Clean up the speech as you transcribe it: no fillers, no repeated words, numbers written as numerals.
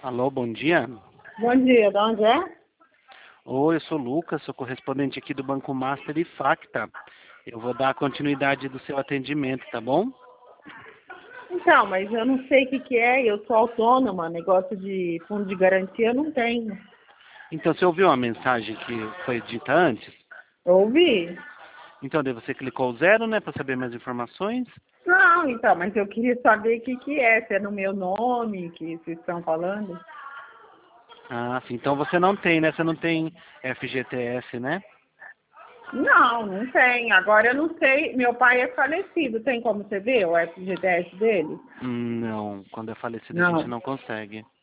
Alô, bom dia. Bom dia, de onde é? Oi, eu sou o Lucas, sou correspondente aqui do Banco Master e Facta. Eu vou dar continuidade do seu atendimento, tá bom? Então, mas eu não sei o que é, eu sou autônoma, negócio de fundo de garantia eu não tenho. Então, você ouviu a mensagem que foi dita antes? Ouvi? Então, daí você clicou 0, né, para saber mais informações? Não, então, mas eu queria saber o que é, se é no meu nome que vocês estão falando. Ah, sim. Então você não tem, né? Você não tem FGTS, né? Não, não tem. Agora eu não sei, meu pai é falecido, tem como você ver o FGTS dele? Não. Quando é falecido a gente Não. não consegue.